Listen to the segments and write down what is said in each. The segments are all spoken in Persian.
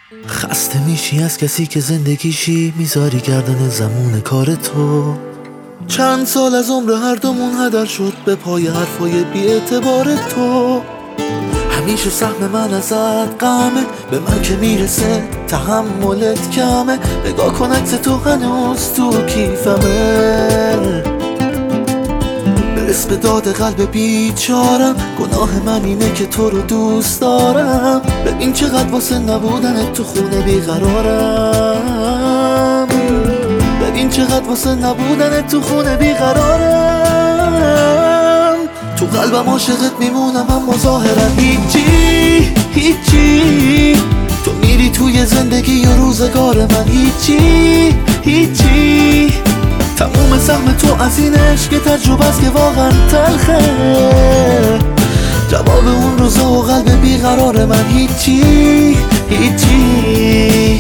خسته میشی از کسی که زندگیشی میذاری گردن زمون کار تو. چند سال از عمر هر دومون هدر شد به پای حرفای بی اعتبار تو. همیشه سهم من ازت غمه، به من که میرسه تحملت کمه. نگاه کن عکس تو هنوز تو کیفمه. برس به داد قلب بیچارم، گناه من اینه که تو رو دوست دارم. ببین چقدر واسه نبودن تو خونه بیقرارم. ببین چقدر واسه نبودن تو خونه بیقرارم. تو قلبم عاشقت میمونم اما ظاهرا هیچی هیچی. تو میری توی زندگی و روزگار من هیچی هیچی. تموم سهم تو از این عشق تجربه است که واقعا تلخه. جواب اون روزا و قلب بیقرار من هیچی هیچی.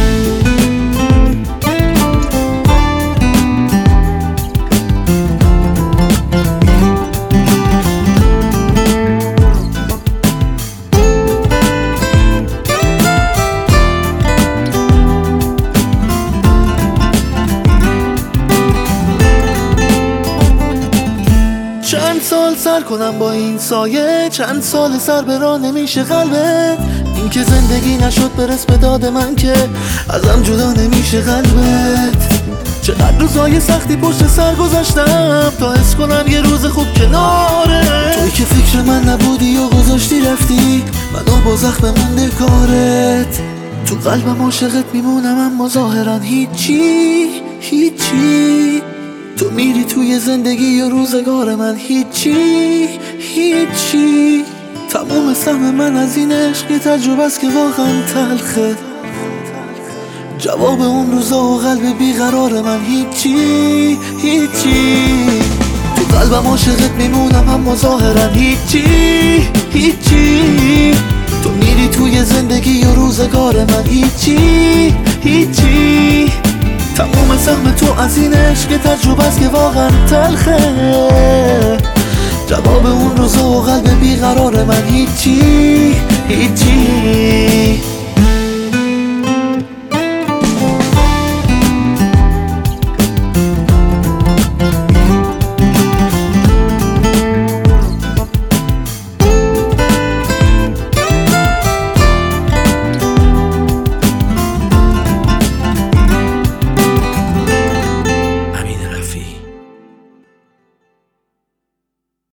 چند سال سر کنم با این سایه، چند سال سر برا نمیشه قلبت. این که زندگی نشد برس به داد من که ازم جدا نمیشه قلبت. چقدر روزای سختی پشت سر گذاشتم تا حس کنم یه روز خوب کناره. توی که فکر من نبودی و گذاشتی رفتی منو با زخم مونده کارت. تو قلبم عاشقت میمونم اما ظاهرا هیچی هیچی. تو میری توی زندگی و روزگار من هیچی هیچی. تموم سهم من از این عشق تجربه است که واقعا تلخه. جواب اون روزا و قلب بیقرار من هیچی هیچی. تو قلبم عاشقت میمونم اما ظاهرا هیچی هیچی. تو میری توی زندگی و روزگار من هیچی هیچی. تموم سهم تو از این عشق تجربه است که واقعا تلخه. جواب اون روزا و قلب بیقرار من هیچی هیچی.